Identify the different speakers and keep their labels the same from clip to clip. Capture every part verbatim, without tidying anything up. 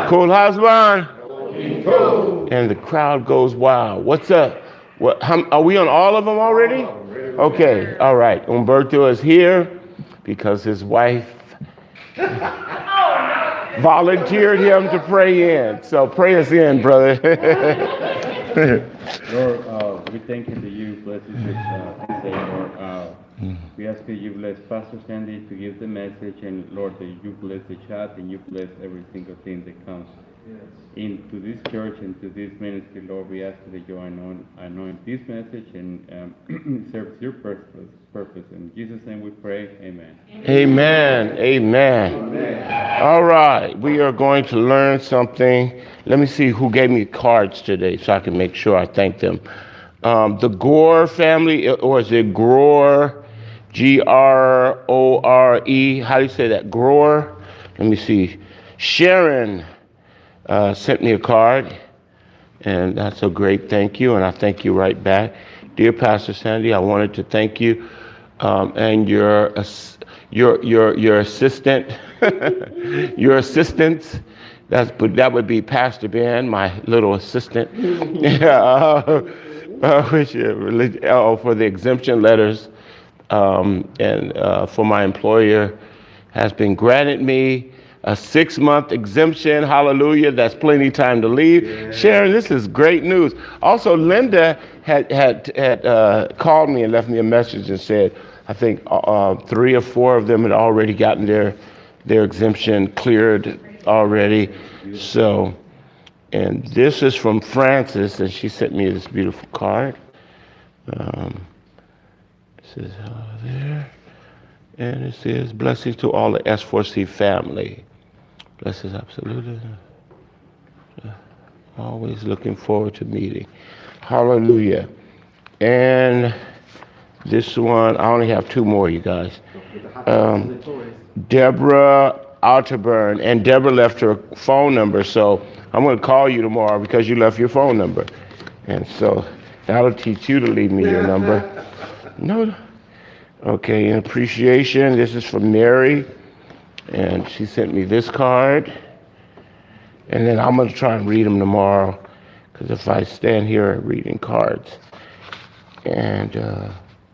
Speaker 1: Cool husband. And the crowd goes wild. What's up? What, how, are we on all of them already? Okay, all right. Humberto is here because his wife volunteered him to pray in. So pray us in, brother.
Speaker 2: Lord, uh, we thank you that you bless us this uh, Wednesday, Lord. Uh, we ask that you bless Pastor Sandy to give the message, and Lord, that you bless the chat and you bless every single thing that comes into this church and to this ministry, Lord. We ask that you anoint, anoint this message and um, serves your purpose. Purpose. In Jesus' name we pray. Amen.
Speaker 1: Amen. Amen. Amen. All right. We are going to learn something. Let me see who gave me cards today so I can make sure I thank them. Um, the Gore family, or is it Groer? G R O R E. How do you say that? Groer? Let me see. Sharon uh, sent me a card, and that's a great thank you, and I thank you right back. Dear Pastor Sandy, I wanted to thank you um, and your your your your assistant, your assistants. That's that would be Pastor Ben, my little assistant. Yeah, uh, uh, which, uh, oh, for the exemption letters. Um, and uh, for my employer has been granted me a six-month exemption. Hallelujah. That's plenty time to leave. Yeah. Sharon, this is great news. Also, Linda had had, had uh, called me and left me a message and said, I think uh, three or four of them had already gotten their, their exemption cleared already. So, and this is from Frances, and she sent me this beautiful card. Um, This is uh, there, and it says, blessings to all the S four C family. Blessings, absolutely. Uh, always looking forward to meeting. Hallelujah. And this one, I only have two more, you guys. Um, Deborah Otterburn, and Deborah left her phone number, so I'm going to call you tomorrow because you left your phone number. And so that'll teach you to leave me your number. No. Okay, in appreciation, this is from Mary, and she sent me this card. And then I'm going to try and read them tomorrow, because if I stand here reading cards. And, uh,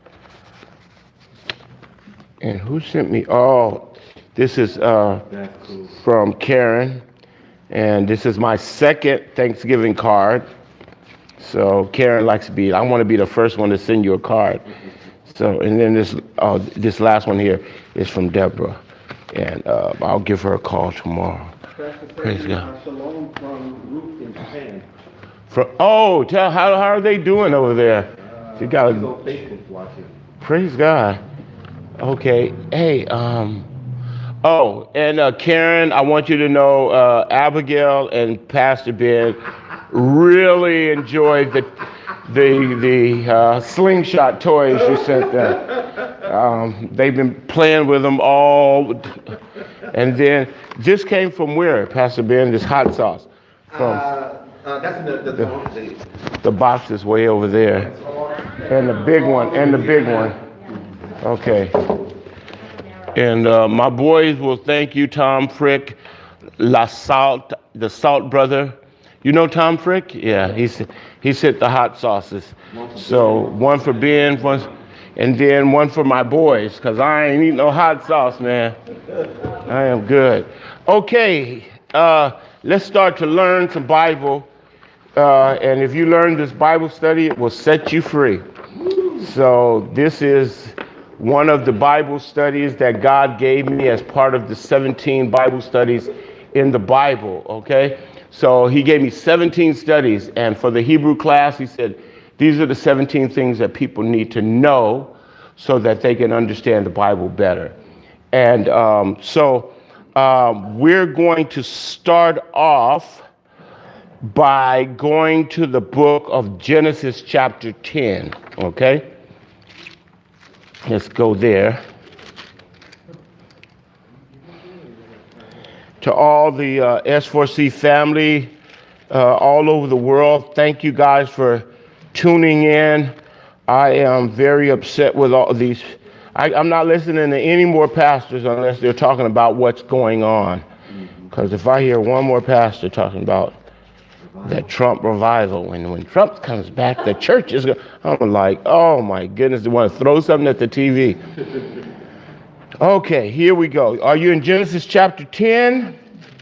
Speaker 1: and who sent me? Oh, this is uh, cool. From Karen, and this is my second Thanksgiving card. So Karen likes to be, I want to be the first one to send you a card. So, and then this uh, this last one here is from Deborah, and uh, I'll give her a call tomorrow. Praise God.
Speaker 3: Shalom from Ruth in Japan.
Speaker 1: From, oh, tell how how are they doing over there?
Speaker 3: Uh,
Speaker 1: you got
Speaker 3: Facebook watching.
Speaker 1: Praise God. Okay. Hey. Um. Oh, and uh, Karen, I want you to know uh, Abigail and Pastor Ben really enjoyed the. the the uh, slingshot toys you sent them. Um, they've been playing with them all. And then this came from where, Pastor Ben, this hot sauce? From
Speaker 3: uh, uh, that's in the, the,
Speaker 1: the, the box is way over there. And the big one, and the big one. Okay. And uh, my boys will thank you, Tom Frick, La Salt, the Salt brother. You know Tom Frick? Yeah, he's he sent the hot sauces. So one for Ben, one, and then one for my boys, because I ain't eating no hot sauce, man. I am good. Okay, uh, let's start to learn some Bible. Uh, and if you learn this Bible study, it will set you free. So this is one of the Bible studies that God gave me as part of the seventeen Bible studies in the Bible, okay? So he gave me seventeen studies, and for the Hebrew class, he said, these are the seventeen things that people need to know so that they can understand the Bible better. And um, so um, we're going to start off by going to the book of Genesis chapter ten, okay? Let's go there. To all the uh, S four C family uh, all over the world, thank you guys for tuning in. I am very upset with all these. I, I'm not listening to any more pastors unless they're talking about what's going on. Because if I hear one more pastor talking about that Trump revival, and when Trump comes back, the church is going, I'm like, oh my goodness, they want to throw something at the T V. Okay, here we go. Are you in Genesis chapter ten?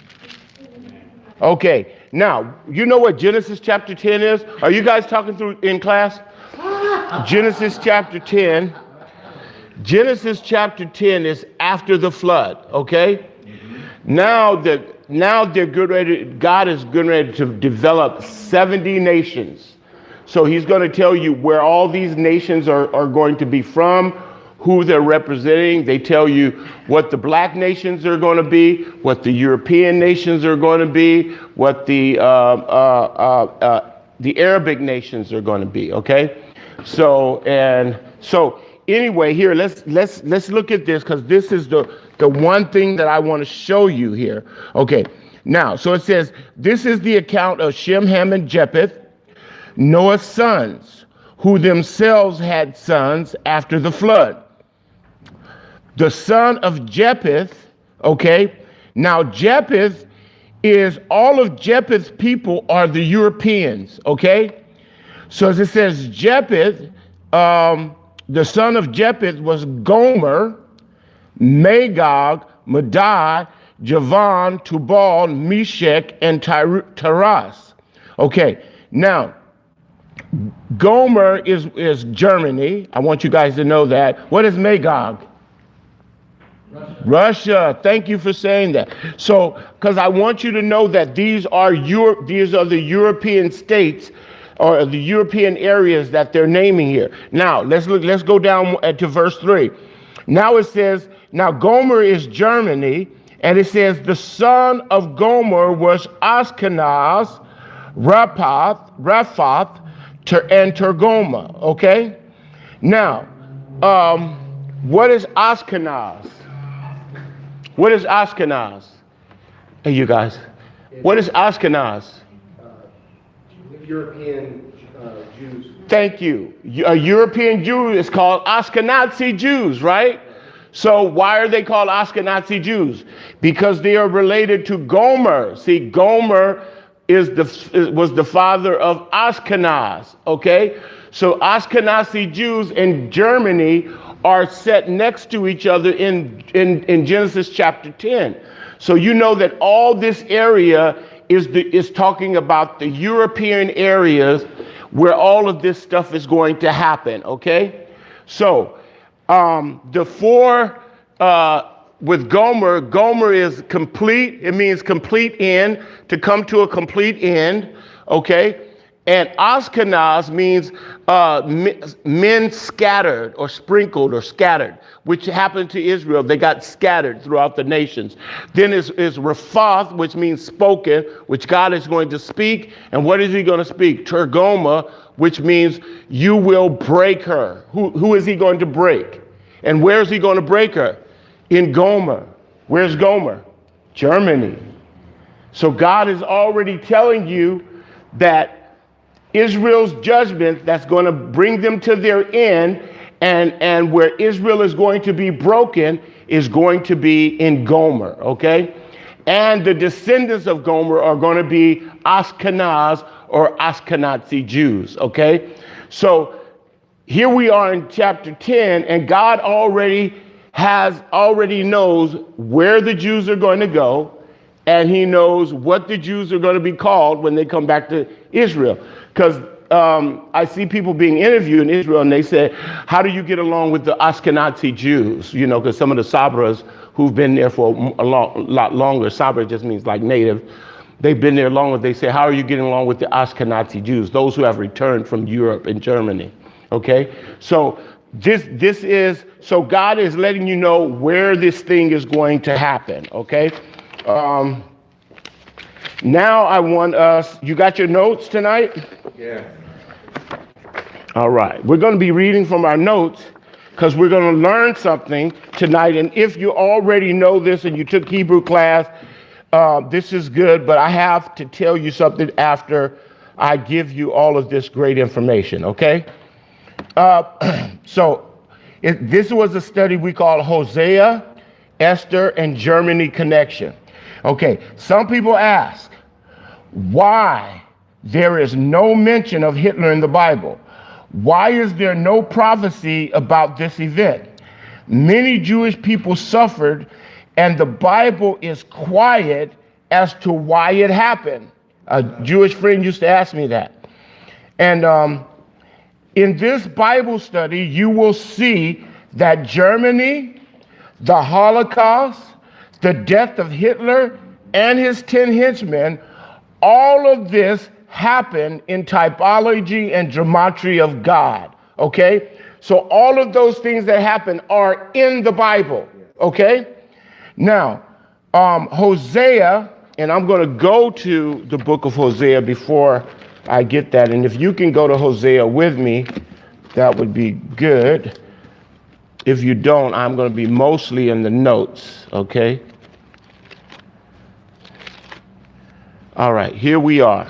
Speaker 1: Okay, now, you know what Genesis chapter ten is? Are you guys talking through in class? Genesis chapter ten. Genesis chapter ten is after the flood, okay? Now that now they're good ready, God is good ready to develop seventy nations. So he's going to tell you where all these nations are, are going to be from, who they're representing. They tell you what the black nations are going to be, what the European nations are going to be, what the uh, uh, uh, uh, the Arabic nations are going to be. Okay, so and so anyway, here let's let's let's look at this, because this is the the one thing that I want to show you here. Okay, now so it says this is the account of Shem, Ham, and Japheth, Noah's sons, who themselves had sons after the flood. The son of Japheth, okay, now Japheth is, all of Japheth's people are the Europeans, okay? So as it says, Japheth, um, the son of Japheth was Gomer, Magog, Madai, Javan, Tubal, Meshech, and Taras. Okay, now, Gomer is, is Germany. I want you guys to know that. What is Magog? Russia. Russia. Thank you for saying that. So, because I want you to know that these are Euro- these are the European states or the European areas that they're naming here. Now, let's look. Let's go down to verse three. Now it says, now Gomer is Germany, and it says the son of Gomer was Ashkenaz, Raphath, Raphath, and Tergoma. Okay. Now, um, what is Ashkenaz? What is Ashkenaz? Hey, you guys. What is Ashkenaz?
Speaker 3: Uh, European uh, Jews.
Speaker 1: Thank you. A European Jew is called Ashkenazi Jews, right? So why are they called Ashkenazi Jews? Because they are related to Gomer. See, Gomer is the was the father of Ashkenaz. Okay, so Ashkenazi Jews in Germany are set next to each other in, in, in Genesis chapter ten. So you know that all this area is the, is talking about the European areas where all of this stuff is going to happen, okay? So um, the four, uh, with Gomer, Gomer is complete. It means complete end, to come to a complete end, okay? And Ashkenaz means uh, men scattered or sprinkled or scattered, which happened to Israel. They got scattered throughout the nations. Then is, is Raphath, which means spoken, which God is going to speak. And what is he going to speak? Tergoma, which means you will break her. Who, who is he going to break? And where is he going to break her? In Gomer. Where's Gomer? Germany. So God is already telling you that Israel's judgment that's going to bring them to their end, and, and where Israel is going to be broken is going to be in Gomer, okay? And the descendants of Gomer are going to be Ashkenaz or Ashkenazi Jews, okay? So here we are in chapter ten, and God already has, already knows where the Jews are going to go, and he knows what the Jews are going to be called when they come back to Israel. Because um, I see people being interviewed in Israel, and they say, how do you get along with the Ashkenazi Jews? You know, because some of the Sabras who've been there for a long, lot longer, Sabra just means like native, they've been there longer. They say, how are you getting along with the Ashkenazi Jews, those who have returned from Europe and Germany? Okay, so this this is, so God is letting you know where this thing is going to happen, okay? Um, Now I want us, you got your notes tonight?
Speaker 3: Yeah.
Speaker 1: All right. We're going to be reading from our notes because we're going to learn something tonight. And if you already know this and you took Hebrew class, uh, this is good. But I have to tell you something after I give you all of this great information, okay? Uh, so it, this was a study we call Hosea, Esther, and Germany Connection. Okay, some people ask why there is no mention of Hitler in the Bible. Why is there no prophecy about this event? Many Jewish people suffered, and the Bible is quiet as to why it happened. A Jewish friend used to ask me that. And um, in this Bible study, you will see that Germany, the Holocaust, the death of Hitler, and his ten henchmen, all of this happened in typology and gematria of God, okay? So all of those things that happen are in the Bible, okay? Now, um, Hosea, and I'm going to go to the book of Hosea before I get that. And if you can go to Hosea with me, that would be good. If you don't, I'm going to be mostly in the notes, okay? All right, here we are.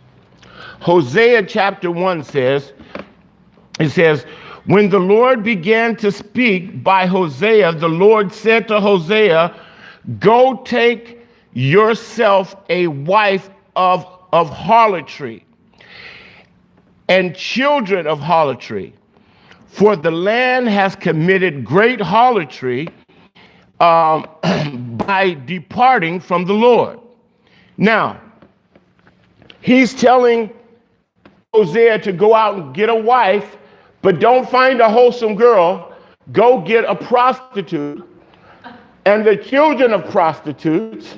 Speaker 1: Hosea chapter one says, it says, when the Lord began to speak by Hosea, the Lord said to Hosea, go take yourself a wife of, of harlotry and children of harlotry, for the land has committed great harlotry um, by departing from the Lord. Now, he's telling Hosea to go out and get a wife, but don't find a wholesome girl. Go get a prostitute and the children of prostitutes,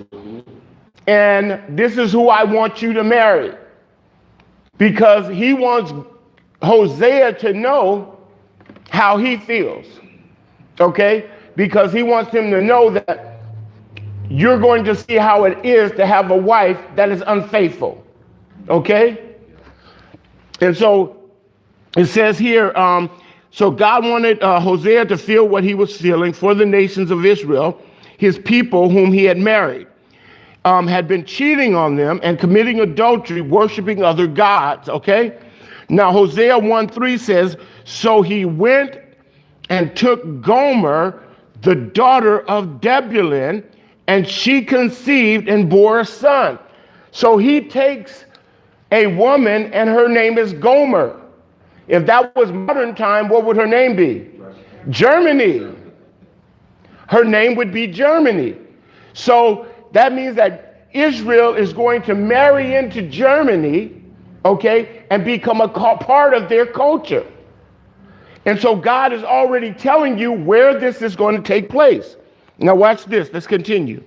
Speaker 1: and this is who I want you to marry. Because he wants Hosea to know how he feels, okay? Because he wants him to know that you're going to see how it is to have a wife that is unfaithful, okay? And so it says here, um, so God wanted uh, Hosea to feel what he was feeling for the nations of Israel, his people whom he had married, um, had been cheating on them and committing adultery, worshiping other gods, okay? Now Hosea one three says, so he went and took Gomer, the daughter of Debulun, and she conceived and bore a son. So he takes a woman and her name is Gomer. If that was modern time, what would her name be? Germany. Her name would be Germany. So that means that Israel is going to marry into Germany, okay, and become a part of their culture. And so God is already telling you where this is going to take place. Now watch this. Let's continue.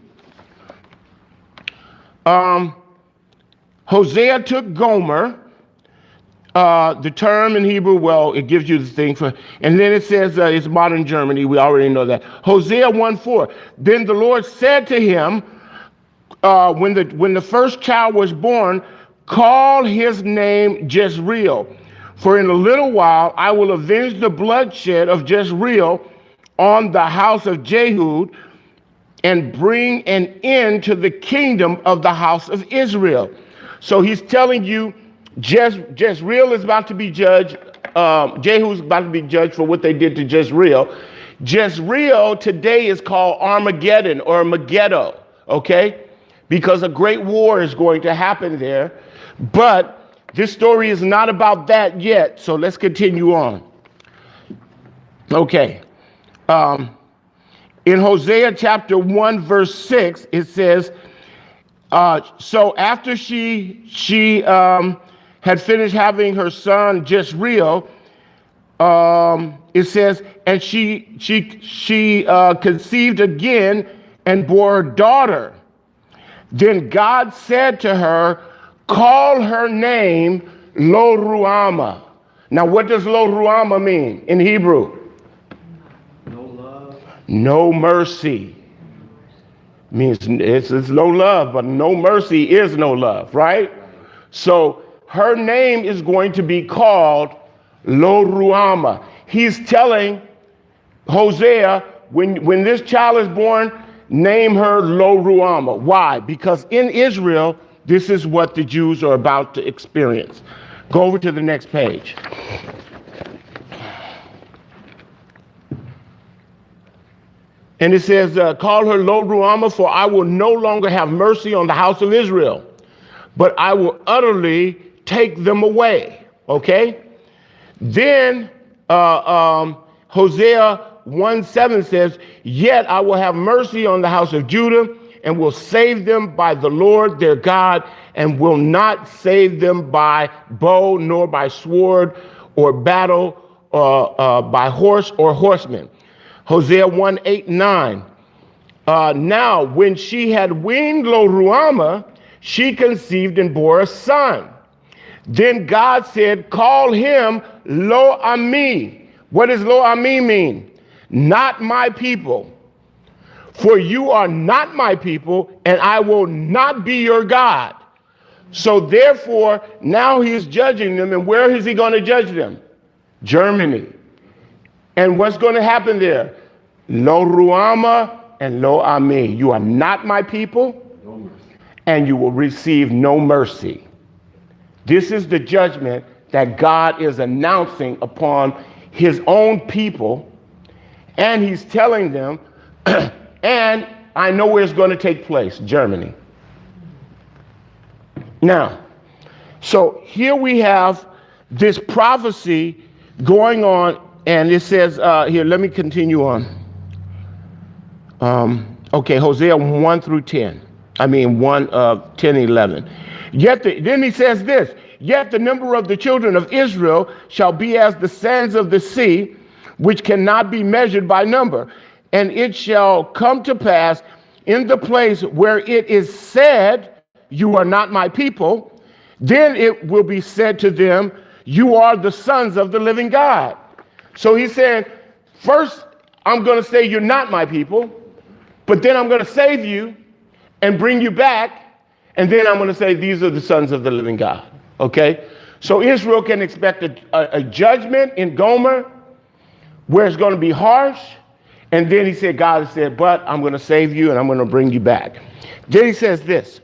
Speaker 1: Um, Hosea took Gomer. Uh, the term in Hebrew, well, it gives you the thing for, and then it says uh, it's modern Germany. We already know that. Hosea one four. Then the Lord said to him, uh, when the when the first child was born, call his name Jezreel, for in a little while I will avenge the bloodshed of Jezreel on the house of Jehud, and bring an end to the kingdom of the house of Israel. So he's telling you, Jez, Jezreel is about to be judged. Um, Jehu's about to be judged for what they did to Jezreel. Jezreel today is called Armageddon or Megiddo, okay? Because a great war is going to happen there. But this story is not about that yet, so let's continue on. Okay. Um, in Hosea chapter one, verse six, it says, uh, so after she, she, um, had finished having her son Jezreel, um, it says, and she she she uh, conceived again and bore a daughter. Then God said to her, call her name Lo Ruhamah. Now, what does Lo Ruhamah mean in Hebrew?
Speaker 3: No love.
Speaker 1: No mercy. Means it's, it's no love, but no mercy is no love, right? So her name is going to be called Lo Ruhamah. He's telling Hosea, when, when this child is born, name her Lo Ruhamah. Why? Because in Israel, this is what the Jews are about to experience. Go over to the next page. And it says, uh, call her Lo Ruhamah, for I will no longer have mercy on the house of Israel, but I will utterly take them away. Okay? Then uh, um, Hosea one seven says, yet I will have mercy on the house of Judah and will save them by the Lord their God, and will not save them by bow, nor by sword or battle, uh, uh, by horse or horsemen. Hosea one eight nine. Uh, now, when she had weaned Lo Ruhamah, she conceived and bore a son. Then God said, call him Lo Ami. What does Lo Ami mean? Not my people. For you are not my people, and I will not be your God. So therefore, now he is judging them. And where is he going to judge them? Germany. And what's going to happen there? Lo Ruhamah and Lo Ami. You are not my people, no mercy, and you will receive no mercy. This is the judgment that God is announcing upon his own people. And he's telling them, and I know where it's going to take place, Germany. Now, so here we have this prophecy going on, and it says, uh, here, let me continue on. Um, okay, Hosea one through ten. I mean, one, uh, ten, eleven. Yet the, then he says this, yet the number of the children of Israel shall be as the sands of the sea, which cannot be measured by number. And it shall come to pass in the place where it is said, you are not my people, then it will be said to them, you are the sons of the living God. So he said, first, I'm going to say you're not my people, but then I'm going to save you and bring you back. And then I'm going to say, these are the sons of the living God. Okay? So Israel can expect a, a, a judgment in Gomer where it's going to be harsh. And then he said, God said, but I'm going to save you and I'm going to bring you back. Then he says this,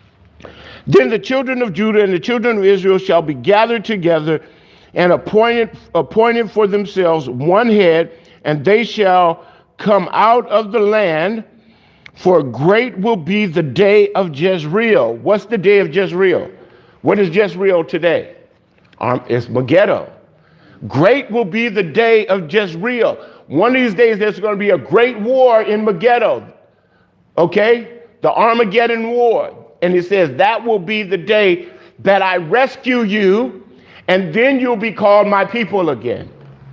Speaker 1: then the children of Judah and the children of Israel shall be gathered together and appointed, appointed for themselves one head, and they shall come out of the land, for great will be the day of Jezreel. What's the day of Jezreel? What is Jezreel today? Um, it's Megiddo. Great will be the day of Jezreel. One of these days there's going to be a great war in Megiddo. Okay? The Armageddon War. And it says that will be the day that I rescue you, and then you'll be called my people again.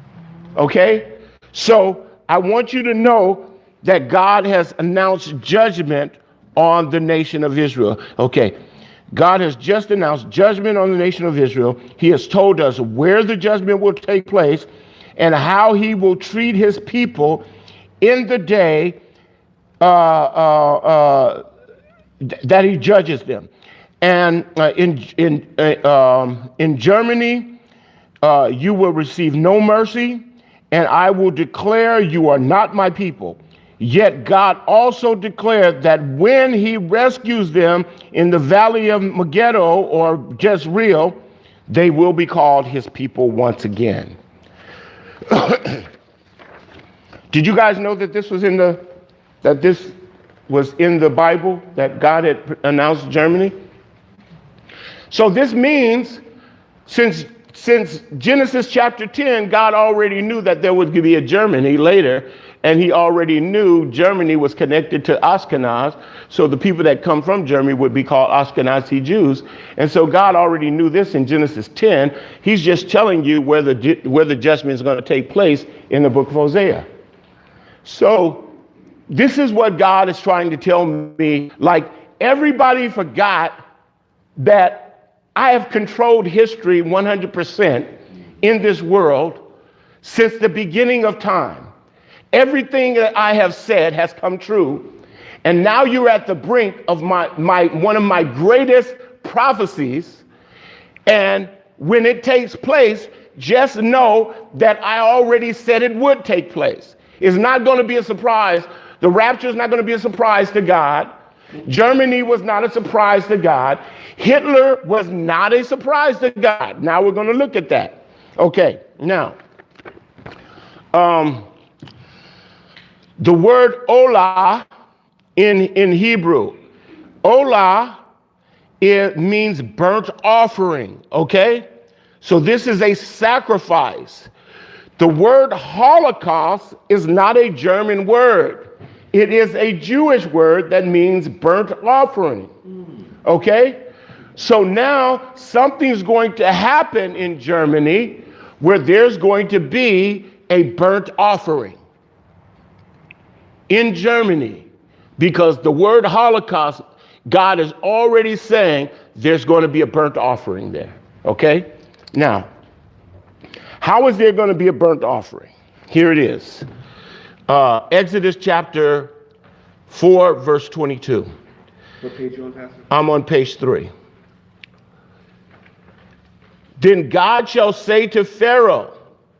Speaker 1: Okay? So I want you to know that God has announced judgment on the nation of Israel. Okay. God has just announced judgment on the nation of Israel. He has told us where the judgment will take place and how he will treat his people in the day uh, uh, uh, th- that he judges them. And uh, in in uh, um, in Germany, uh, you will receive no mercy, and I will declare you are not my people. Yet God also declared that when he rescues them in the valley of Megiddo or Jezreel, they will be called his people once again. Did you guys know that this was in the that this was in the Bible, that God had announced Germany? So this means since since Genesis chapter ten, God already knew that there would be a Germany later. And he already knew Germany was connected to Ashkenaz. So the people that come from Germany would be called Ashkenazi Jews. And so God already knew this in Genesis ten. He's just telling you where the, where the judgment is going to take place in the book of Hosea. So this is what God is trying to tell me. Like, everybody forgot that I have controlled history one hundred percent in this world since the beginning of time. Everything that I have said has come true. And now you're at the brink of my, my one of my greatest prophecies. And when it takes place, just know that I already said it would take place. It's not going to be a surprise. The rapture is not going to be a surprise to God. Germany was not a surprise to God. Hitler was not a surprise to God. Now we're going to look at that. Okay, now. Um... The word olah in, in Hebrew, olah, it means burnt offering, okay? So this is a sacrifice. The word Holocaust is not a German word. It is a Jewish word that means burnt offering, okay? So now something's going to happen in Germany where there's going to be a burnt offering in Germany, because the word Holocaust, God is already saying there's going to be a burnt offering there, okay? Now, how is there going to be a burnt offering? Here it is. Uh, Exodus chapter four, verse twenty-two.
Speaker 3: What page you on, Pastor?
Speaker 1: I'm on page three. Then God shall say to Pharaoh,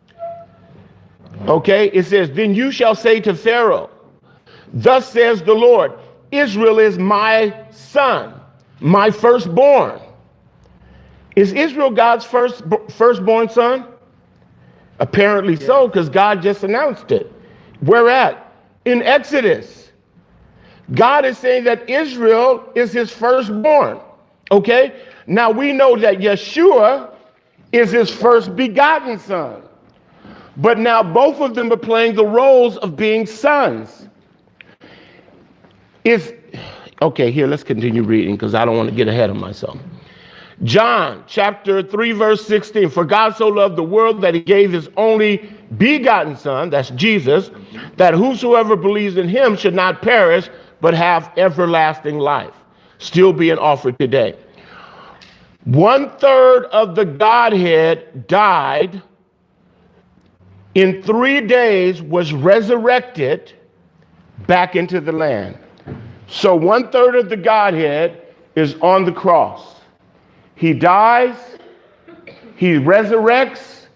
Speaker 1: okay, it says, then you shall say to Pharaoh, thus says the Lord, Israel is my son, my firstborn. Is Israel God's first firstborn son? Apparently yes. So, because God just announced it. Where at? In Exodus. God is saying that Israel is his firstborn. Okay? Now we know that Yeshua is his first begotten son. But now both of them are playing the roles of being sons. Is okay, here, let's continue reading because I don't want to get ahead of myself. John chapter three, verse sixteen. For God so loved the world that he gave his only begotten son, that's Jesus, that whosoever believes in him should not perish, but have everlasting life. Still being offered today. One third of the Godhead died, in three days was resurrected back into the land. So one third of the Godhead is on the cross. He dies, he resurrects.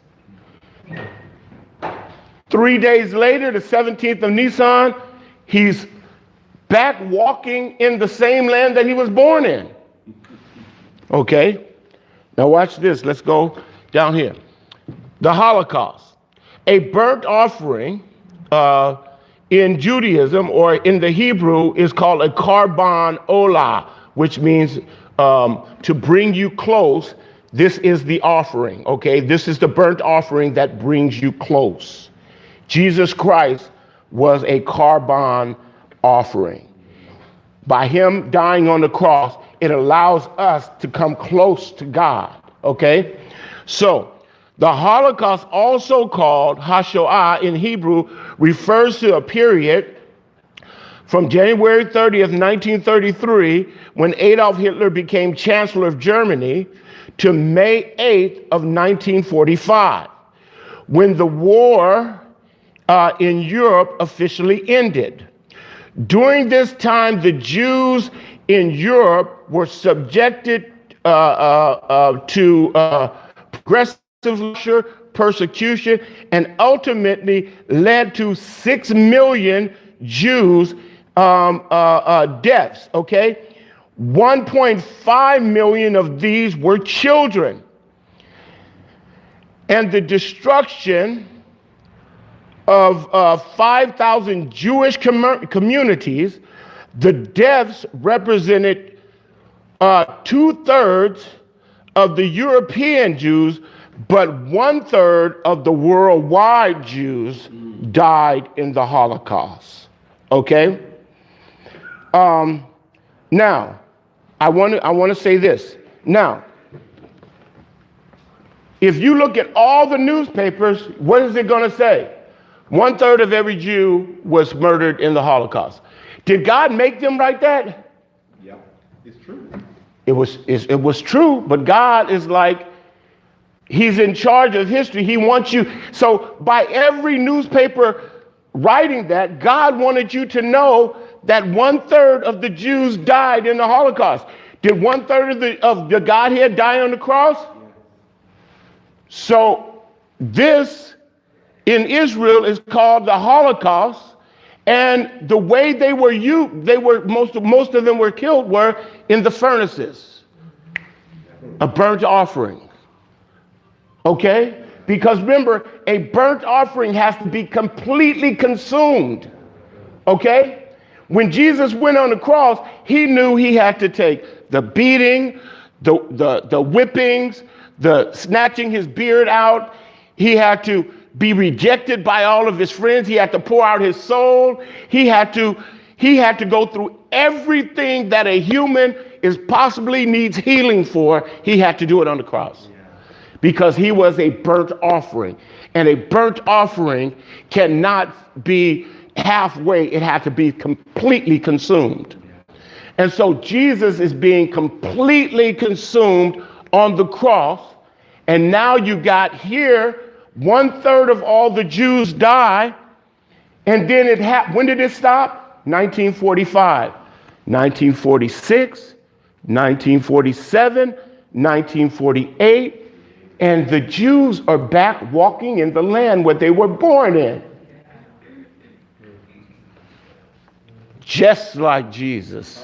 Speaker 1: Three days later, the seventeenth of Nisan, he's back walking in the same land that he was born in. Okay, now watch this. Let's go down here. The Holocaust, a burnt offering uh, in Judaism or in the Hebrew is called a karban olah, which means um, to bring you close. This is the offering, okay? This is the burnt offering that brings you close. Jesus Christ was a karban offering. By him dying on the cross, it allows us to come close to God, okay? So the Holocaust, also called Hashoah in Hebrew, refers to a period from January thirtieth, nineteen thirty-three, when Adolf Hitler became Chancellor of Germany, to May eighth of nineteen forty-five, when the war uh, in Europe officially ended. During this time, the Jews in Europe were subjected uh, uh, uh, to uh, progressive persecution, and ultimately led to six million Jews um, uh, uh, deaths, okay? one point five million of these were children. And the destruction of uh, five thousand Jewish com- communities, the deaths represented uh, two-thirds of the European Jews, but one-third of the worldwide Jews died in the Holocaust, okay? Um, now, I want to I want to say this. Now, if you look at all the newspapers, what is it going to say? One third of every Jew was murdered in the Holocaust. Did God make them like that?
Speaker 3: Yeah, it's true.
Speaker 1: It was it's, it was true, but God is like, he's in charge of history. He wants you. So by every newspaper writing that, God wanted you to know that one third of the Jews died in the Holocaust. Did one third of the of the Godhead die on the cross? So this in Israel is called the Holocaust, and the way they were you they were most of most of them were killed were in the furnaces, a burnt offering. Okay? Because remember, a burnt offering has to be completely consumed. Okay? When Jesus went on the cross, he knew he had to take the beating, the, the, the whippings, the snatching his beard out. He had to be rejected by all of his friends. He had to pour out his soul. He had to, he had to go through everything that a human is possibly needs healing for. He had to do it on the cross because he was a burnt offering. And a burnt offering cannot be halfway. It had to be completely consumed. And so Jesus is being completely consumed on the cross. And now you got here, one third of all the Jews die. And then it happened. When did it stop? nineteen forty-five, nineteen forty-six, nineteen forty-seven, nineteen forty-eight. And the Jews are back walking in the land where they were born in. Just like Jesus.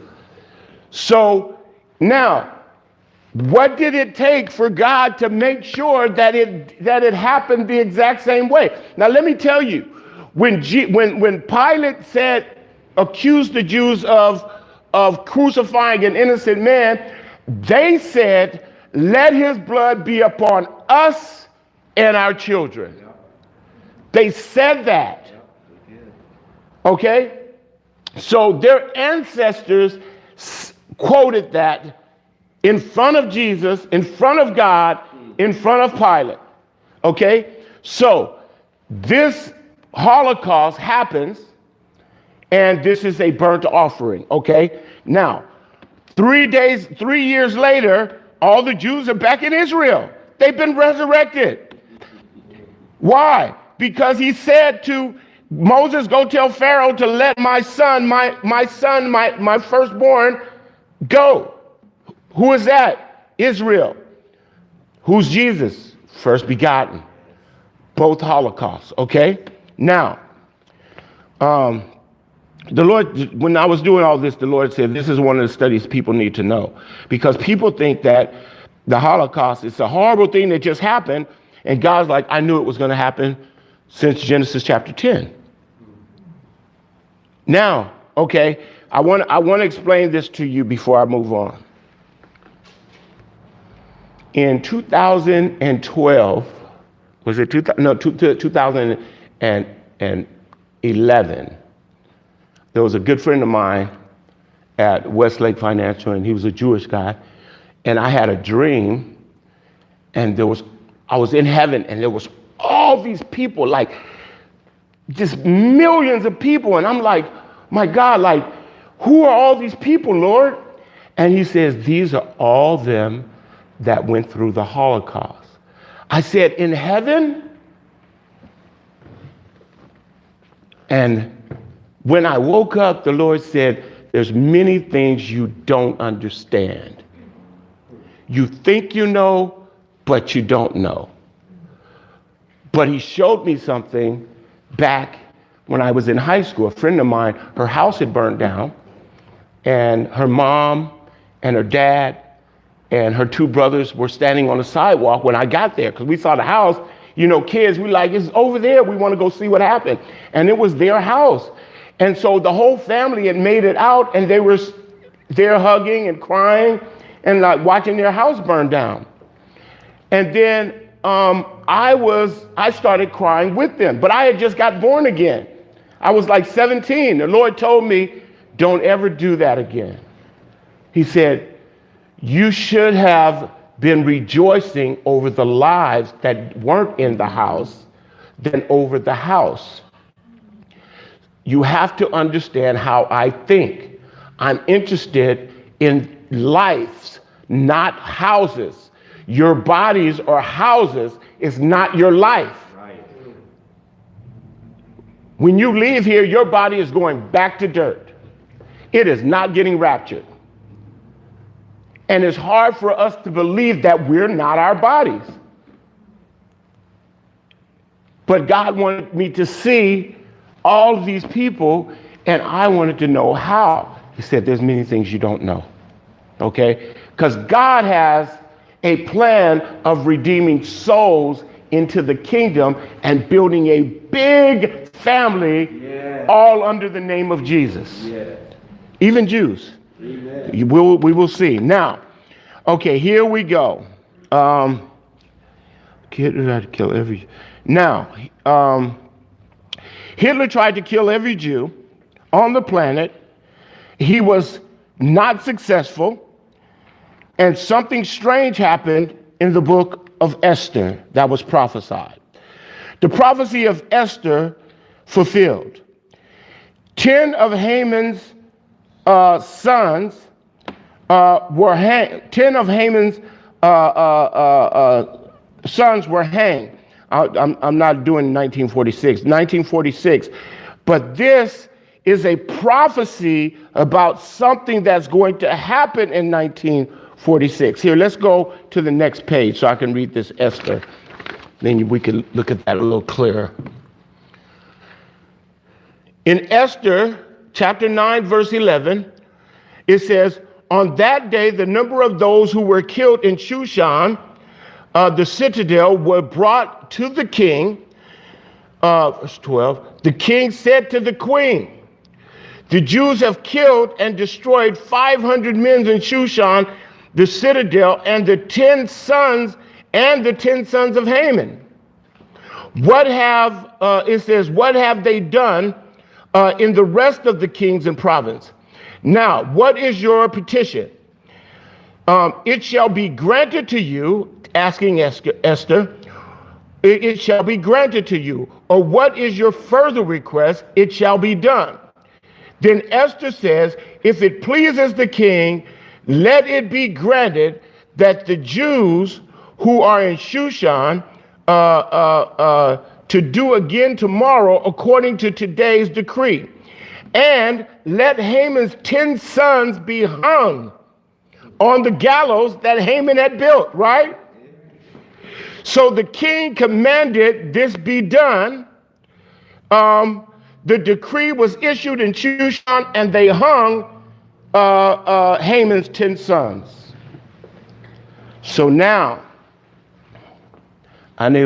Speaker 1: So now, what did it take for God to make sure that it that it happened the exact same way? Now, let me tell you, when G, when when Pilate said, accused the Jews of of crucifying an innocent man, they said, let his blood be upon us and our children. They said that. Okay? So their ancestors quoted that in front of Jesus, in front of God, in front of Pilate. Okay? So this Holocaust happens, and this is a burnt offering. Okay? Now, three days, three years later, all the Jews are back in Israel. They've been resurrected. Why? Because he said to Moses, go tell Pharaoh to let my son, my, my son, my, my firstborn, go. Who is that? Israel. Who's Jesus? First begotten. Both Holocausts, okay? Now, um, the Lord, when I was doing all this, the Lord said, this is one of the studies people need to know. Because people think that the Holocaust is a horrible thing that just happened. And God's like, I knew it was going to happen since Genesis chapter ten. Now, okay, I want, I want to explain this to you before I move on. In two thousand twelve, was it two, no, two, two thousand eleven, there was a good friend of mine at Westlake Financial, and he was a Jewish guy. And I had a dream, and there was, I was in heaven, and there was all these people, like just millions of people. And I'm like, my God, like, who are all these people, Lord? And he says, these are all them that went through the Holocaust. I said, in heaven? And when I woke up, the Lord said, there's many things you don't understand. You think you know, but you don't know. But he showed me something back when I was in high school. A friend of mine, her house had burned down, and her mom and her dad and her two brothers were standing on the sidewalk when I got there, because we saw the house. You know, kids, we like, it's over there. We want to go see what happened. And it was their house. And so the whole family had made it out, and they were there hugging and crying and like watching their house burn down. And then um, I was, I started crying with them, but I had just got born again. I was like seventeen. The Lord told me, don't ever do that again. He said, you should have been rejoicing over the lives that weren't in the house than over the house. You have to understand how I think. I'm interested in lives, not houses. Your bodies or houses is not your life.
Speaker 3: Right.
Speaker 1: When you leave here, your body is going back to dirt. It is not getting raptured. And it's hard for us to believe that we're not our bodies. But God wanted me to see all of these people, and I wanted to know how. He said, there's many things you don't know, okay? Because God has a plan of redeeming souls into the kingdom and building a big family, yeah. all under the name of Jesus. Yeah. Even Jews. Amen. You will, we will see. Now, okay, here we go. Um, Hitler tried to kill every. Now, um, Hitler tried to kill every Jew on the planet. He was not successful. And something strange happened in the book of Esther that was prophesied. The prophecy of Esther fulfilled. Ten of Haman's uh, sons uh, were hanged. Ten of Haman's uh, uh, uh, uh, sons were hanged. I, I'm, I'm not doing nineteen forty-six. nineteen forty-six. But this is a prophecy about something that's going to happen in nineteen forty-six. Here, let's go to the next page so I can read this Esther. Then we can look at that a little clearer. In Esther chapter nine, verse eleven, it says, on that day, the number of those who were killed in Shushan, uh, the citadel, were brought to the king. Uh, verse twelve, the king said to the queen, the Jews have killed and destroyed five hundred men in Shushan, the citadel, and the ten sons and the ten sons of Haman. What have, uh, it says, what have they done uh, in the rest of the kings and province? Now, what is your petition? Um, it shall be granted to you, asking Esther, it, it shall be granted to you. Or what is your further request? It shall be done. Then Esther says, if it pleases the king, let it be granted that the Jews who are in Shushan uh, uh, uh, to do again tomorrow according to today's decree. And let Haman's ten sons be hung on the gallows that Haman had built, right? So the king commanded this be done. Um, the decree was issued in Shushan, and they hung Uh, uh, Haman's ten sons. So now, I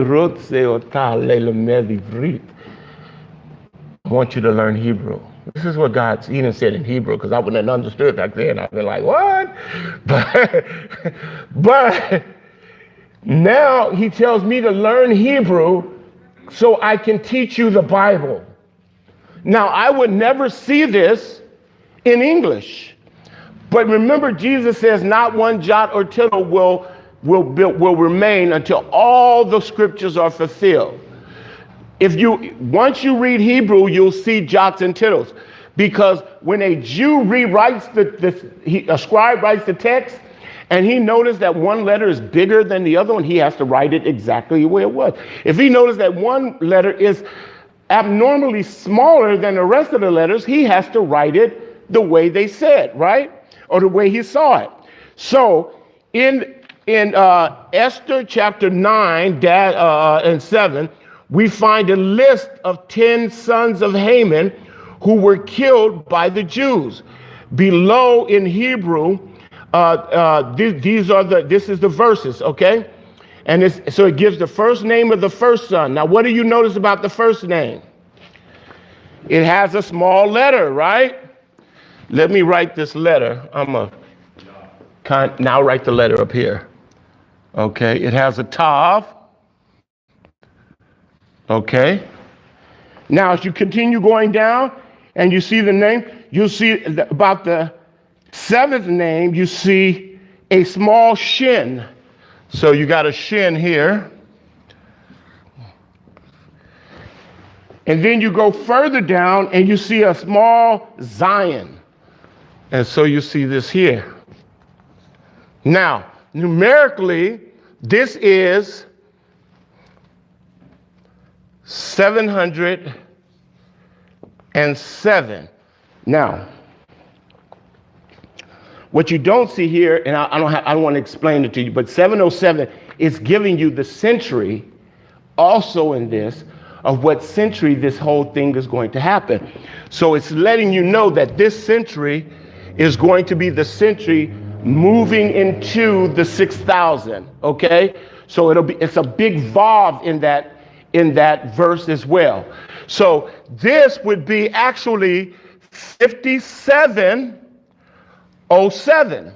Speaker 1: want you to learn Hebrew. This is what God even said in Hebrew, because I wouldn't have understood back then. I'd been like, what? But, but now he tells me to learn Hebrew so I can teach you the Bible. Now, I would never see this in English. But remember, Jesus says not one jot or tittle will, will, will remain until all the scriptures are fulfilled. If you, once you read Hebrew, you'll see jots and tittles. Because when a Jew rewrites the, the he, a scribe writes the text, and he noticed that one letter is bigger than the other one, he has to write it exactly the way it was. If he noticed that one letter is abnormally smaller than the rest of the letters, he has to write it the way they said, right? Or the way he saw it. So in in uh, Esther chapter nine da- uh, and seven, we find a list of ten sons of Haman who were killed by the Jews. Below in Hebrew, uh, uh, th- these are the this is the verses, okay? And it's, so it gives the first name of the first son. Now, what do you notice about the first name? It has a small letter, right? Let me write this letter. I'm a kind now write the letter up here. Okay, it has a tav. Okay. Now, as you continue going down and you see the name, you'll see the, about the seventh name, you see a small shin. So you got a shin here. And then you go further down and you see a small Zion. And so you see this here. Now, numerically, this is seven hundred seven. Now, what you don't see here, and I, I don't have, I don't want to explain it to you, but seven oh seven is giving you the century also in this of what century this whole thing is going to happen. So it's letting you know that this century is going to be the century moving into the six thousand, okay? So it'll be, it's a big vav in that, in that verse as well. So this would be actually fifty-seven oh seven.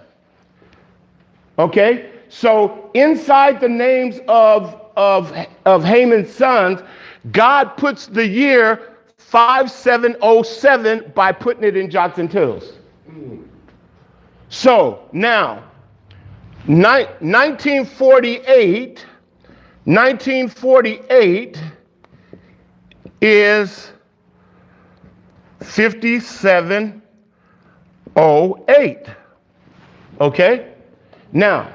Speaker 1: Okay? So inside the names of, of, of Haman's sons, God puts the year fifty-seven oh seven by putting it in jots and tittles. So now, ni- nineteen forty-eight, nineteen forty-eight is fifty-seven oh eight. Okay? Now,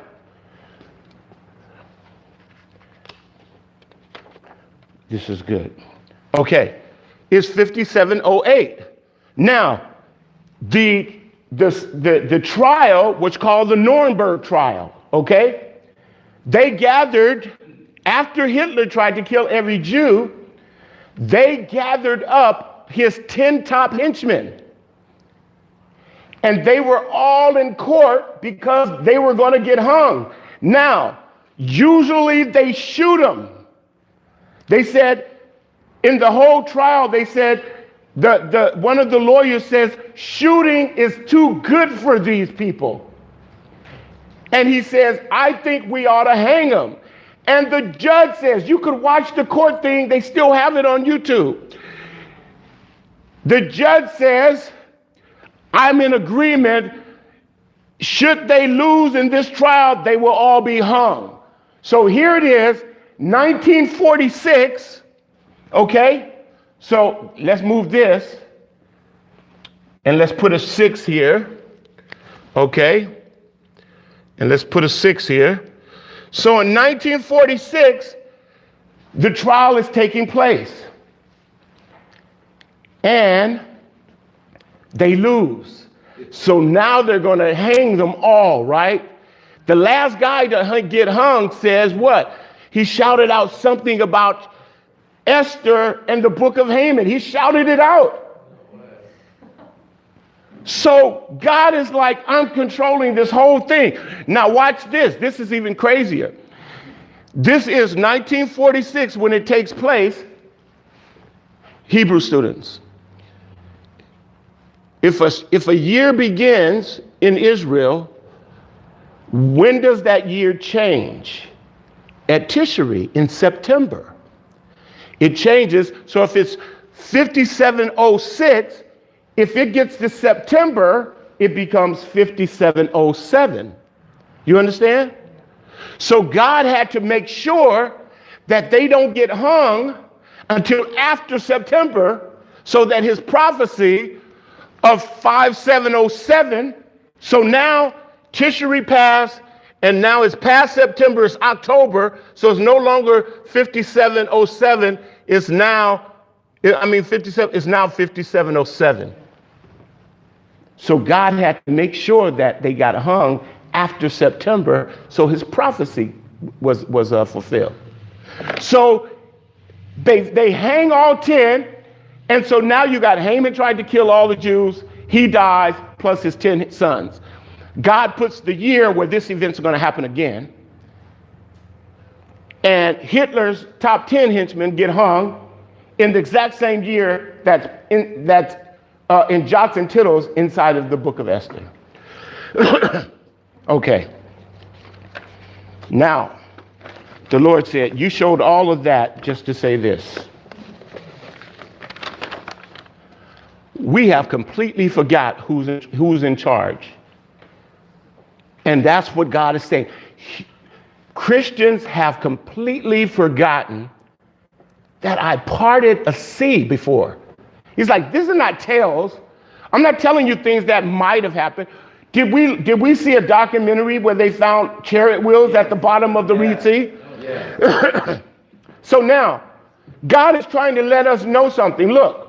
Speaker 1: this is good. Okay, it's fifty-seven oh eight. Now, the, the, the, the trial was called the Nuremberg trial, okay? They gathered, after Hitler tried to kill every Jew, they gathered up his ten top henchmen. And they were all in court because they were going to get hung. Now, usually they shoot them. They said, in the whole trial, they said, the, the, one of the lawyers says, shooting is too good for these people. And he says, I think we ought to hang them. And the judge says, you could watch the court thing, they still have it on YouTube. The judge says, I'm in agreement. Should they lose in this trial, they will all be hung. So here it is, nineteen forty-six, okay? So let's move this, and let's put a six here, okay? And let's put a six here. So in nineteen forty-six, the trial is taking place. And they lose. So now they're going to hang them all, right? The last guy to get hung says what? He shouted out something about Esther and the book of Haman. He shouted it out. So God is like, I'm controlling this whole thing. Now watch this. This is even crazier. This is nineteen forty-six when it takes place. Hebrew students. If a, if a year begins in Israel, when does that year change? At Tishri in September. It changes. So if it's fifty-seven oh six, if it gets to September, it becomes fifty-seven oh seven. You understand? So God had to make sure that they don't get hung until after September, so that his prophecy of fifty-seven oh seven, so now Tishri passed, and now it's past September, it's October, so it's no longer fifty-seven oh seven, it's now, I mean fifty-seven, it's now fifty-seven oh seven. So God had to make sure that they got hung after September, so his prophecy was, was uh, fulfilled. So they, they hang all ten, and so now you got Haman tried to kill all the Jews. He dies, plus his ten sons. God puts the year where this event's going to happen again. And Hitler's top ten henchmen get hung in the exact same year that's in, that's, uh, in jots and tittles inside of the book of Esther. Okay. Now, the Lord said, you showed all of that just to say this. We have completely forgot who's in, who's in charge. And that's what God is saying. Christians have completely forgotten that I parted a sea before. He's like, this is not tales. I'm not telling you things that might have happened. Did we did we see a documentary where they found chariot wheels at the bottom of the Red Sea? Yeah. So now, God is trying to let us know something. Look,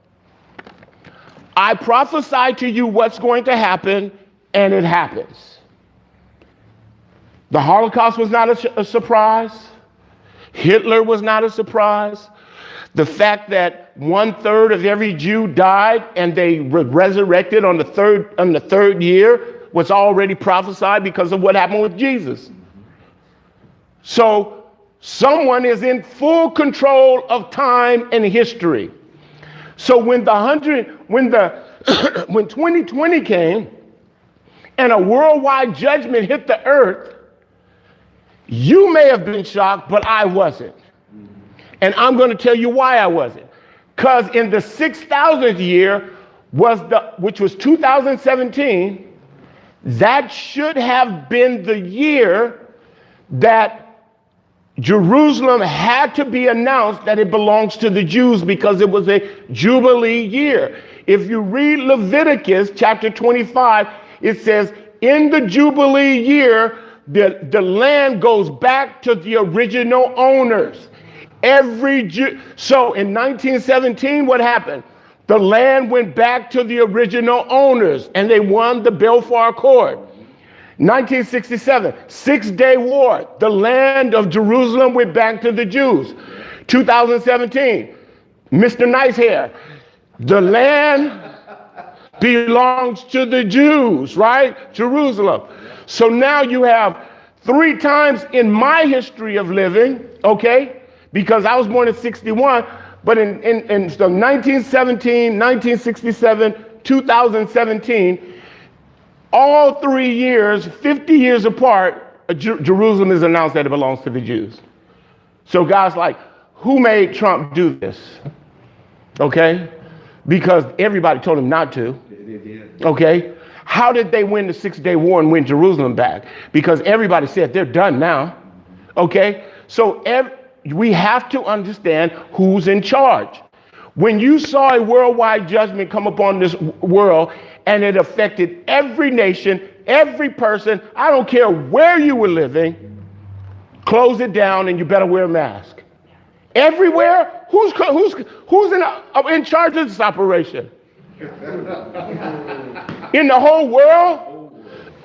Speaker 1: I prophesy to you what's going to happen, and it happens. The Holocaust was not a, a surprise. Hitler was not a surprise. The fact that one third of every Jew died and they were resurrected on the third on the third year was already prophesied because of what happened with Jesus. So someone is in full control of time and history. So when the hundred, when the when twenty twenty came and a worldwide judgment hit the earth, you may have been shocked, but I wasn't. And I'm going to tell you why I wasn't. Because in the six thousandth year was the, which was two thousand seventeen, that should have been the year that Jerusalem had to be announced that it belongs to the Jews because it was a Jubilee year. If you read Leviticus chapter twenty-five, it says, in the Jubilee year, the, the land goes back to the original owners. Every Jew. So in nineteen seventeen, what happened? The land went back to the original owners and they won the Balfour Accord. nineteen sixty-seven, Six-Day War. The land of Jerusalem went back to the Jews. two thousand seventeen, Mister Nicehair. The land belongs to the Jews, right? Jerusalem. So now you have three times in my history of living, okay? Because I was born in sixty-one, but in, in, in so nineteen seventeen, nineteen sixty-seven, two thousand seventeen, all three years, fifty years apart, Jer- Jerusalem is announced that it belongs to the Jews. So God's like, who made Trump do this? Okay? Because everybody told him not to.
Speaker 3: They did.
Speaker 1: Okay? How did they win the Six-Day War and win Jerusalem back? Because everybody said they're done now. Okay? So ev- we have to understand who's in charge. When you saw a worldwide judgment come upon this w- world and it affected every nation, every person, I don't care where you were living, close it down and you better wear a mask. Everywhere? Who's who's who's in, uh, in charge of this operation? In the whole world?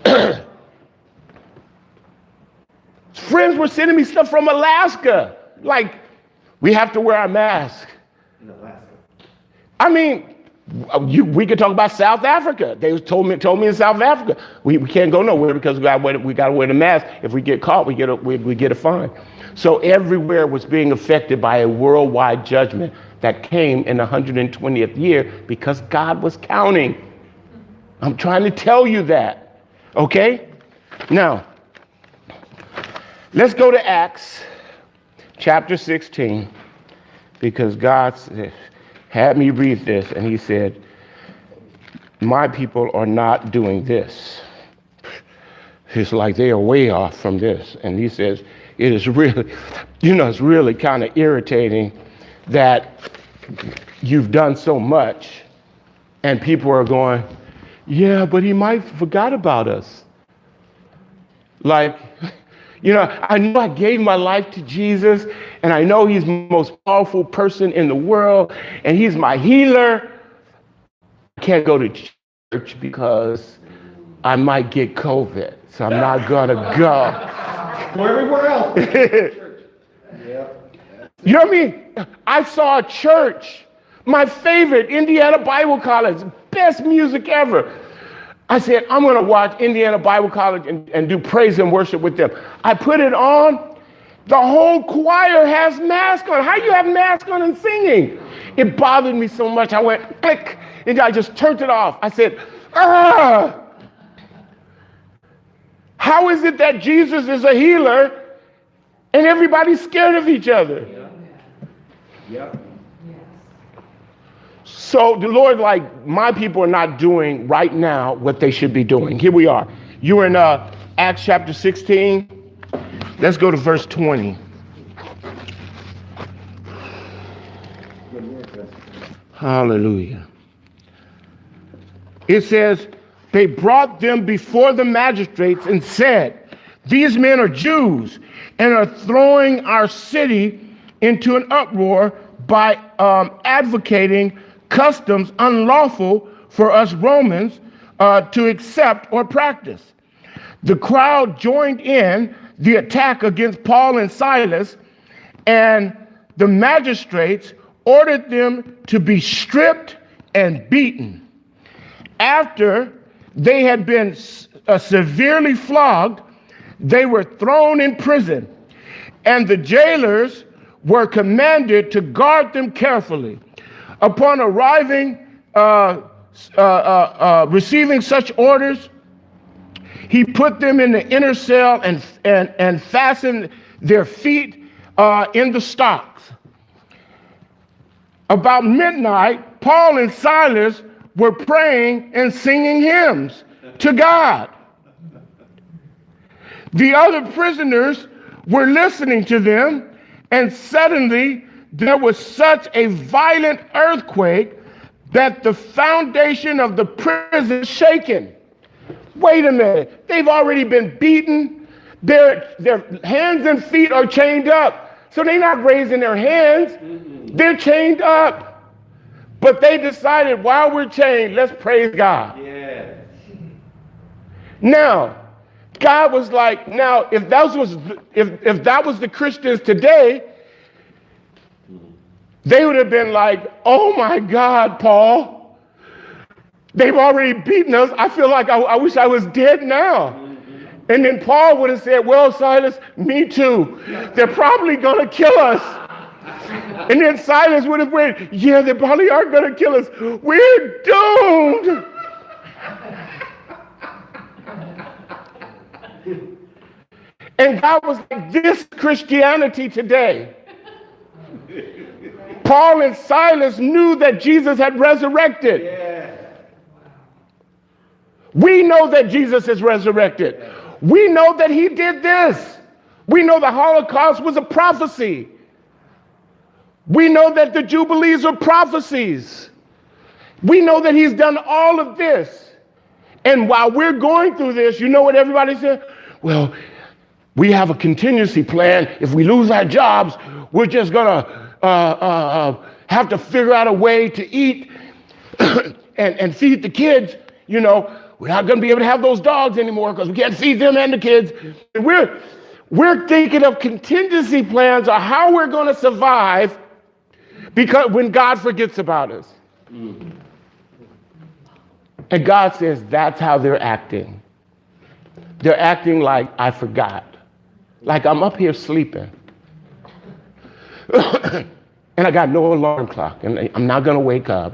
Speaker 1: Friends were sending me stuff from Alaska. Like, we have to wear our mask.
Speaker 3: In Alaska.
Speaker 1: I mean, you, we could talk about South Africa. They told me told me in South Africa, we, we can't go nowhere because we got we got to wear the mask. If we get caught, we get a we, we get a fine. So everywhere was being affected by a worldwide judgment that came in the one hundred twentieth year because God was counting. I'm trying to tell you that. Okay? Now, let's go to Acts chapter sixteen, because God had me read this and he said, my people are not doing this. It's like they are way off from this. And he says, it is really, you know, it's really kind of irritating that you've done so much and people are going, yeah, but he might have forgot about us. Like, you know, I know I gave my life to Jesus and I know he's the most powerful person in the world and he's my healer. I can't go to church because I might get COVID, so I'm not gonna go.
Speaker 3: Go everywhere else. Yeah.
Speaker 1: You know what I mean? I saw a church, my favorite, Indiana Bible College, best music ever. I said, I'm going to watch Indiana Bible College and, and do praise and worship with them. I put it on. The whole choir has masks on. How you have masks on and singing? It bothered me so much. I went click and I just turned it off. I said, ah. How is it that Jesus is a healer and everybody's scared of each other?
Speaker 3: Yep.
Speaker 1: So the Lord, like, my people are not doing right now what they should be doing. Here we are. You're in uh, Acts chapter sixteen. Let's go to verse twenty. Hallelujah. It says, they brought them before the magistrates and said, these men are Jews and are throwing our city into an uproar by um, advocating customs unlawful for us Romans uh, to accept or practice. The crowd joined in the attack against Paul and Silas, and the magistrates ordered them to be stripped and beaten. After they had been uh, severely flogged, they were thrown in prison. and the jailers were commanded to guard them carefully. Upon arriving, uh, uh, uh, uh, receiving such orders, he put them in the inner cell and, and, and fastened their feet uh, in the stocks. About midnight, Paul and Silas were praying and singing hymns to God. The other prisoners were listening to them, and suddenly there was such a violent earthquake that the foundation of the prison shaken. Wait a minute, they've already been beaten. Their, their hands and feet are chained up. So they're not raising their hands, they're chained up. But they decided while we're chained, let's praise God.
Speaker 3: Yeah.
Speaker 1: Now, God was like, now, if that was if, if that was the Christians today, they would have been like, oh my God, Paul, they've already beaten us. I feel like I, I wish I was dead now. And then Paul would have said, well, Silas, me too. They're probably going to kill us. And then Silas would have went, yeah, they probably are going to kill us. We're doomed. And God was like, this Christianity today. Paul and Silas knew that Jesus had resurrected.
Speaker 3: Yeah.
Speaker 1: We know that Jesus is resurrected. We know that he did this. We know the Holocaust was a prophecy. We know that the Jubilees are prophecies. We know that he's done all of this. And while we're going through this, you know what everybody said? Well, we have a contingency plan. If we lose our jobs, we're just going to uh, uh, uh, have to figure out a way to eat and, and feed the kids. You know, we're not going to be able to have those dogs anymore because we can't feed them and the kids. And we're, we're thinking of contingency plans on how we're going to survive because when God forgets about us. Mm-hmm. And God says that's how they're acting. They're acting like I forgot. Like I'm up here sleeping. And I got no alarm clock. And I'm not going to wake up.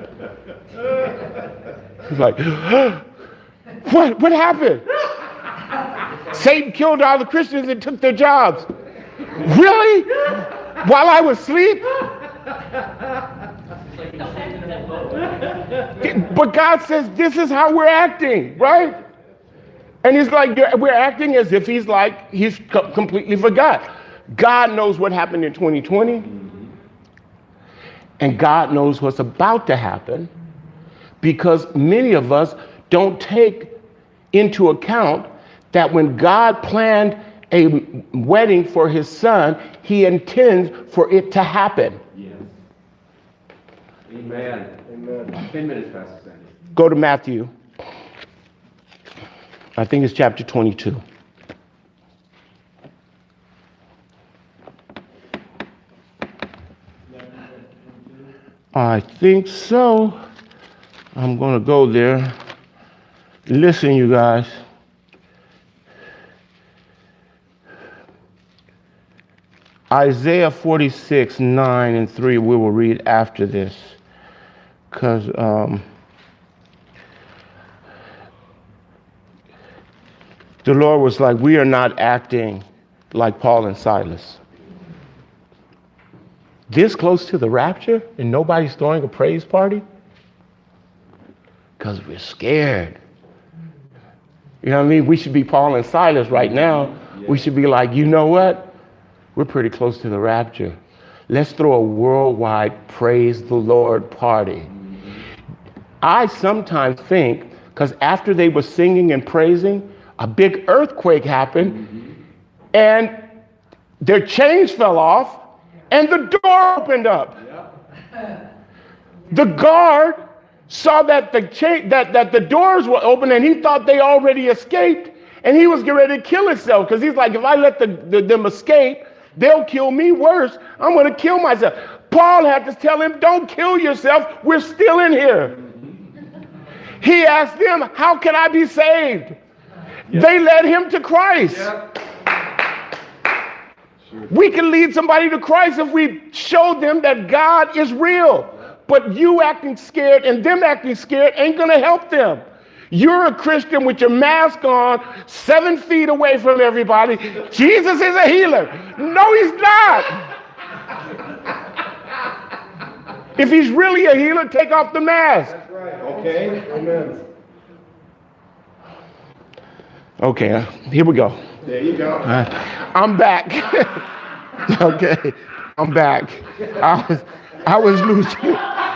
Speaker 1: He's like, what? What happened? Satan killed all the Christians and took their jobs. Really? While I was asleep? But God says this is how we're acting, right? And he's like, we're acting as if he's like, he's co- completely forgot. God knows what happened in twenty twenty. And God knows what's about to happen because many of us don't take into account that when God planned a wedding for his son, he intends for it to happen.
Speaker 3: Yes. Amen. Amen. Ten minutes, Pastor Sandy.
Speaker 1: Go to Matthew. I think it's chapter twenty-two. I think so. I'm going to go there. Listen, you guys. Isaiah forty-six, nine and three, we will read after this. Because um, the Lord was like, we are not acting like Paul and Silas. This close to the rapture and nobody's throwing a praise party? Because we're scared. You know what I mean? We should be Paul and Silas right now. Yeah. We should be like, you know what? We're pretty close to the rapture. Let's throw a worldwide praise the Lord party. Mm-hmm. I sometimes think, because after they were singing and praising, a big earthquake happened, mm-hmm. and their chains fell off, and the door opened up. Yeah. The guard saw that the chain, that, that the doors were open, and he thought they already escaped, and he was getting ready to kill himself because he's like, if I let the, the, them escape, they'll kill me worse. I'm going to kill myself. Paul had to tell him, don't kill yourself. We're still in here. He asked them, how can I be saved? Yeah. They led him to Christ. Yeah. We can lead somebody to Christ if we show them that God is real. But you acting scared and them acting scared ain't going to help them. You're a Christian with your mask on, seven feet away from everybody. Jesus is a healer. No, he's not. If he's really a healer, take off the mask.
Speaker 3: That's right. Okay. Amen.
Speaker 1: Okay, uh, here we go.
Speaker 3: There you go.
Speaker 1: Uh, I'm back. Okay, I'm back. I was, I was losing.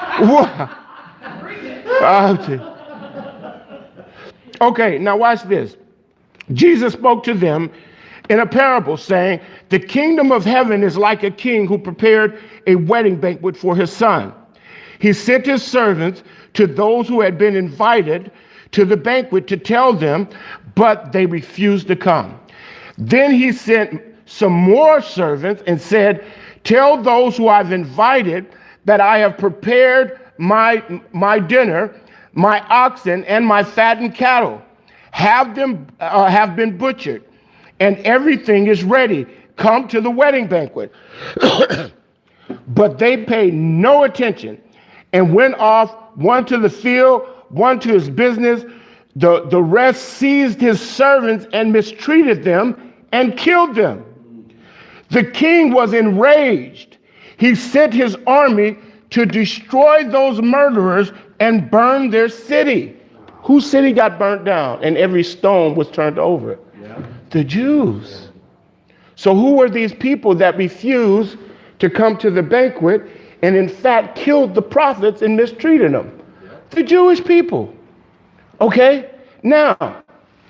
Speaker 1: Okay, now watch this. Jesus spoke to them in a parable saying, the kingdom of heaven is like a king who prepared a wedding banquet for his son. He sent his servants to those who had been invited to the banquet to tell them, but they refused to come. Then he sent some more servants and said, tell those who I've invited that I have prepared my, my dinner, my oxen and my fattened cattle have them uh, have been butchered, and everything is ready. Come to the wedding banquet. But they paid no attention and went off, one to the field, one to his business. The, the rest seized his servants and mistreated them and killed them. The king was enraged. He sent his army to destroy those murderers and burn their city. Whose city got burnt down and every stone was turned over? Yeah. The Jews. So who were these people that refused to come to the banquet and in fact killed the prophets and mistreated them? Yeah. The Jewish people. Okay? Now,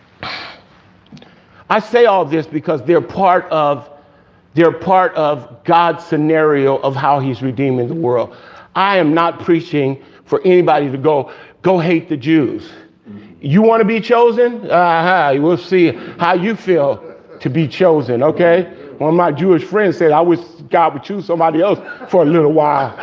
Speaker 1: I say all this because they're part of they're part of God's scenario of how he's redeeming the world. I am not preaching for anybody to go, go hate the Jews. You want to be chosen? Uh-huh. We'll see how you feel to be chosen, okay? One of my Jewish friends said, I wish God would choose somebody else for a little while.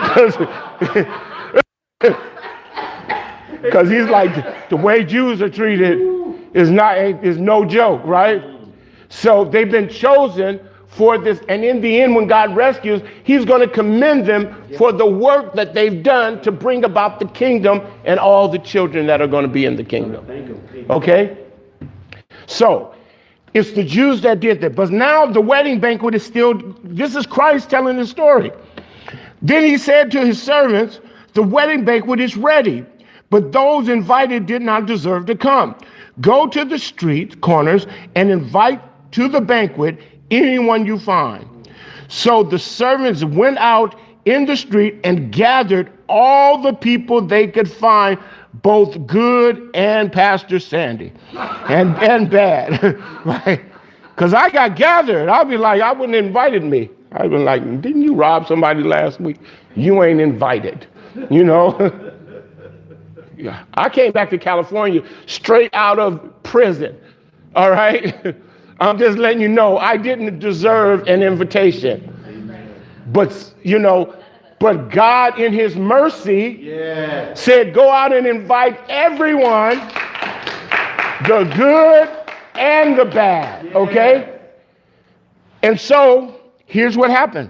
Speaker 1: Because he's like, the way Jews are treated is not is no joke, right? So they've been chosen for this, and in the end, when God rescues, he's going to commend them for the work that they've done to bring about the kingdom and all the children that are going to be in the kingdom. Okay? So, it's the Jews that did that. But now the wedding banquet is still, this is Christ telling the story. Then he said to his servants, the wedding banquet is ready, but those invited did not deserve to come. Go to the street corners and invite to the banquet anyone you find. So the servants went out in the street and gathered all the people they could find, both good and Pastor Sandy, and, and bad, right? Because I got gathered. I'll be like, I wouldn't have invited me. I'd be like, didn't you rob somebody last week? You ain't invited, you know? Yeah. I came back to California straight out of prison, all right? I'm just letting you know I didn't deserve an invitation. Amen. But, you know, but God in his mercy yeah. said, go out and invite everyone, the good and the bad, yeah. okay? And so here's what happened.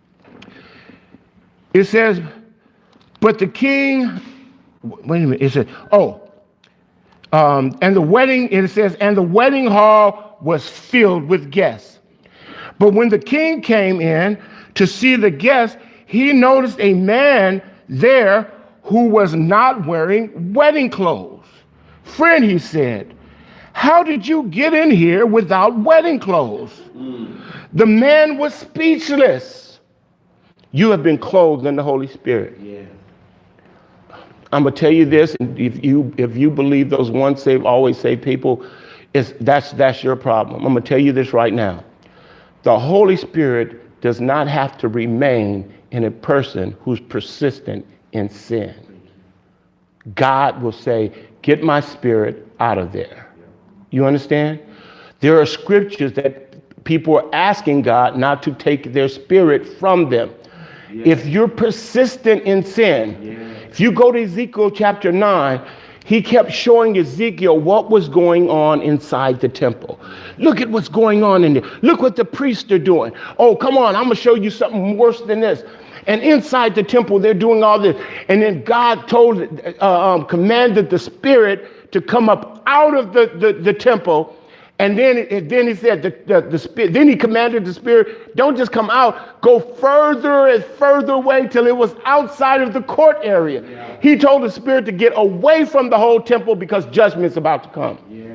Speaker 1: It says, but the king, wait a minute, it says, oh, um, and the wedding, it says, and the wedding hall was filled with guests. But when the king came in to see the guests, he noticed a man there who was not wearing wedding clothes. Friend, he said, how did you get in here without wedding clothes? Mm. The man was speechless. You have been clothed in the Holy Spirit. Yeah. I'm going to tell you this, and if you if you believe those once saved, always saved people, It's, that's, that's your problem. I'm going to tell you this right now. The Holy Spirit does not have to remain in a person who's persistent in sin. God will say, get my spirit out of there. You understand? There are scriptures that people are asking God not to take their spirit from them. Yeah. If you're persistent in sin, yeah. if you go to Ezekiel chapter nine, he kept showing Ezekiel what was going on inside the temple. Look at what's going on in there. Look what the priests are doing. Oh, come on, I'm going to show you something worse than this. And inside the temple, they're doing all this. And then God told, uh, um, commanded the spirit to come up out of the, the, the temple. And then, and then he said, the, the, the spirit, then he commanded the spirit, don't just come out, go further and further away till it was outside of the court area. Yeah. He told the spirit to get away from the whole temple because judgment's about to come. Yeah.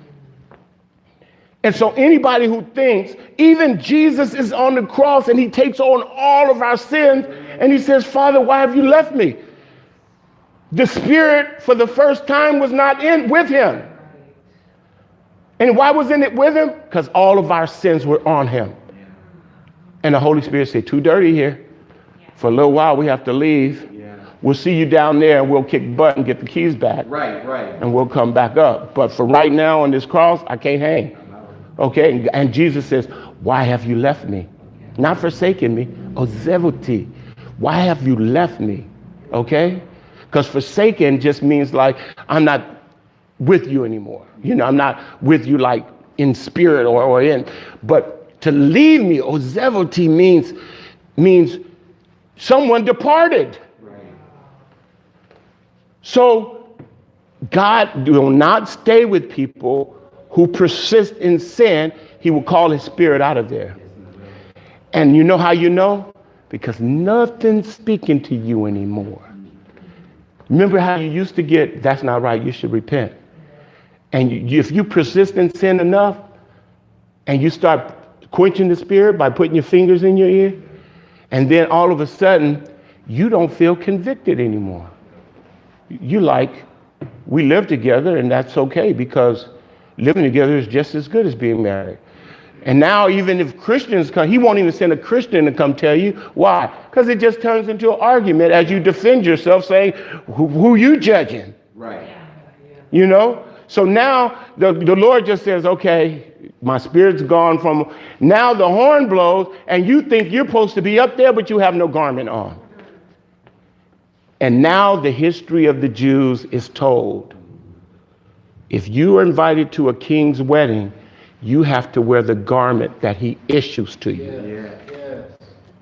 Speaker 1: And so anybody who thinks, even Jesus is on the cross and he takes on all of our sins and he says, Father, why have you left me? The spirit for the first time was not in with him. And why wasn't it with him? Because all of our sins were on him. And the Holy Spirit said, too dirty here. For a little while, we have to leave. Yeah. We'll see you down there and we'll kick butt and get the keys back. Right, right. And we'll come back up. But for right now on this cross, I can't hang. Okay, and Jesus says, why have you left me? Not forsaken me, ozevoti. Why have you left me? Okay, because forsaken just means like, I'm not with you anymore. You know, I'm not with you like in spirit or, or in, but to leave me, ozevoti means, means someone departed. Right. So God will not stay with people who persist in sin. He will call his spirit out of there. And you know how you know? Because nothing's speaking to you anymore. Remember how you used to get, that's not right, you should repent. And you, if you persist in sin enough and you start quenching the spirit by putting your fingers in your ear, and then all of a sudden you don't feel convicted anymore. You like, we live together and that's okay because living together is just as good as being married. And now even if Christians come, he won't even send a Christian to come tell you. Why? Because it just turns into an argument as you defend yourself saying, who, who you judging? Right. You know? So now the, the Lord just says, okay, my spirit's gone from, now the horn blows and you think you're supposed to be up there, but you have no garment on. And now the history of the Jews is told. If you are invited to a king's wedding, you have to wear the garment that he issues to you. Yes. Yes.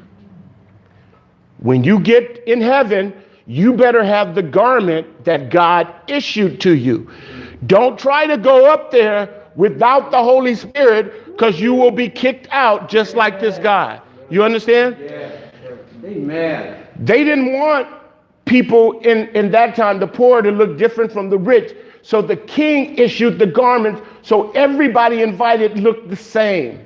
Speaker 1: When you get in heaven, you better have the garment that God issued to you. Don't try to go up there without the Holy Spirit because you will be kicked out just like this guy. You understand? Yes. Amen. They didn't want people in, in that time, the poor, to look different from the rich. So the king issued the garments so everybody invited looked the same.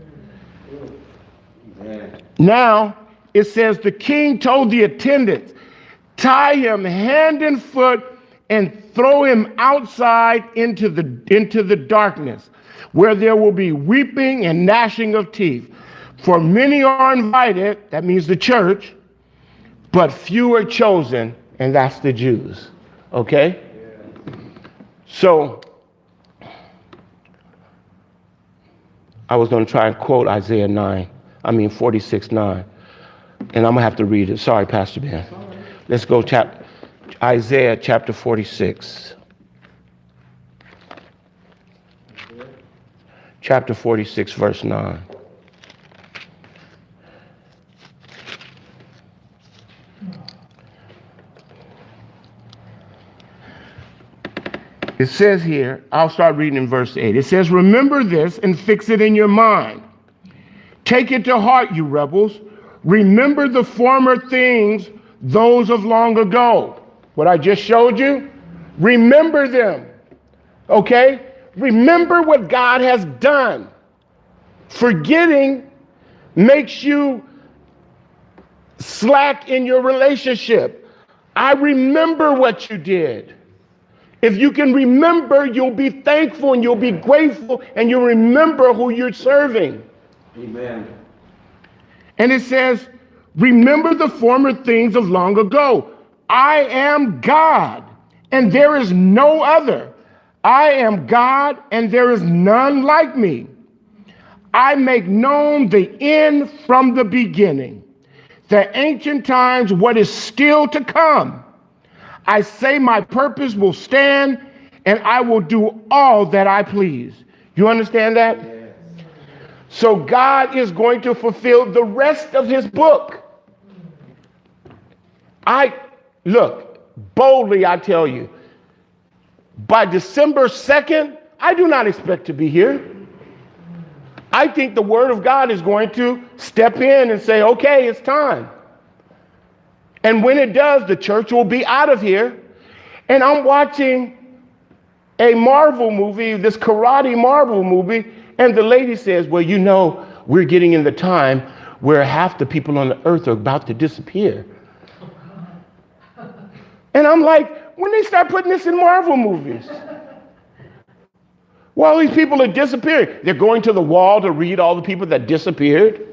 Speaker 1: Amen. Now it says the king told the attendants, tie him hand and foot and throw him outside into the, into the darkness where there will be weeping and gnashing of teeth. For many are invited, that means the church, but few are chosen, and that's the Jews. Okay? So, I was going to try and quote Isaiah nine, I mean forty-six nine, and I'm going to have to read it. Sorry, Pastor Ben. Let's go chap- Isaiah chapter forty-six. Chapter forty-six, verse nine. It says here, I'll start reading in verse eight. It says, remember this and fix it in your mind. Take it to heart, you rebels. Remember the former things, those of long ago. What I just showed you, remember them. Okay? Remember what God has done. Forgetting makes you slack in your relationship. I remember what you did. If you can remember, you'll be thankful and you'll be grateful and you'll remember who you're serving. Amen. And it says, remember the former things of long ago. I am God and there is no other. I am God and there is none like me. I make known the end from the beginning, the ancient times, what is still to come. I say my purpose will stand, and I will do all that I please. You understand that? Yes. So God is going to fulfill the rest of his book. I, look, boldly I tell you, by December second, I do not expect to be here. I think the word of God is going to step in and say, okay, it's time. And when it does, the church will be out of here. And I'm watching a Marvel movie, this karate Marvel movie, and the lady says, well, you know, we're getting in the time where half the people on the earth are about to disappear. And I'm like, when they start putting this in Marvel movies? Well, these people are disappearing. They're going to the wall to read all the people that disappeared.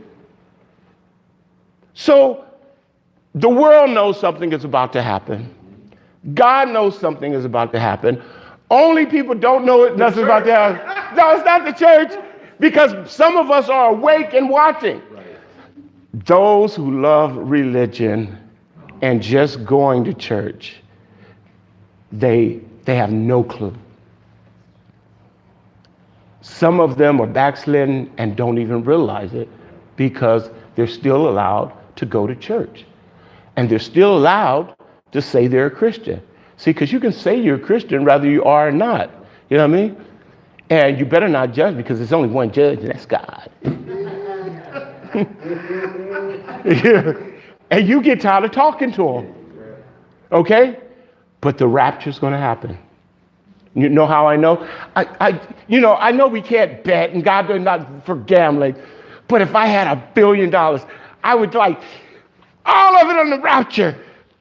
Speaker 1: So the world knows something is about to happen. God knows something is about to happen. Only people don't know it, nothing's about to happen. No, it's not the church, because some of us are awake and watching. Right. Those who love religion and just going to church, they, they have no clue. Some of them are backslidden and don't even realize it because they're still allowed to go to church. And they're still allowed to say they're a Christian. See, because you can say you're a Christian whether you are or not. You know what I mean? And you better not judge because there's only one judge, and that's God. And you get tired of talking to him. Okay? But the rapture's going to happen. You know how I know? I, I, you know, I know we can't bet, and God does not for gambling. But if I had a billion dollars, I would like all of it on the rapture.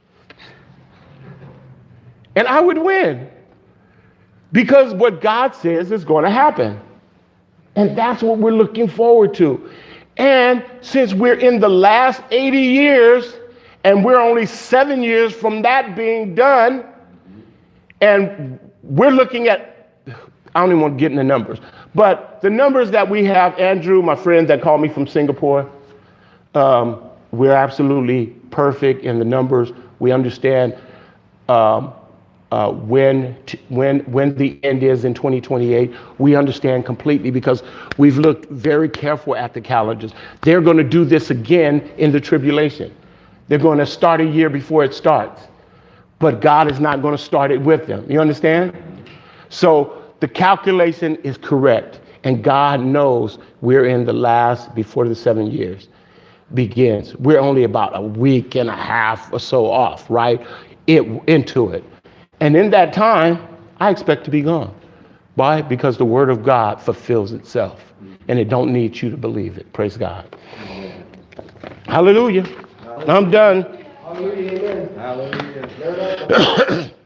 Speaker 1: And I would win. Because what God says is going to happen. And that's what we're looking forward to. And since we're in the last eighty years, and we're only seven years from that being done, and we're looking at, I don't even want to get in the numbers, but the numbers that we have, Andrew, my friend that called me from Singapore, um, we're absolutely perfect in the numbers. We understand um, uh, when, t- when, when the end is in twenty twenty-eight. We understand completely because we've looked very careful at the calendars. They're going to do this again in the tribulation. They're going to start a year before it starts. But God is not going to start it with them. You understand? So the calculation is correct. And God knows we're in the last, before the seven years begins. We're only about a week and a half or so off, right? It into it. And in that time, I expect to be gone. Why? Because the word of God fulfills itself. And it don't need you to believe it. Praise God. Hallelujah. I'm done.
Speaker 3: Hallelujah. Hallelujah.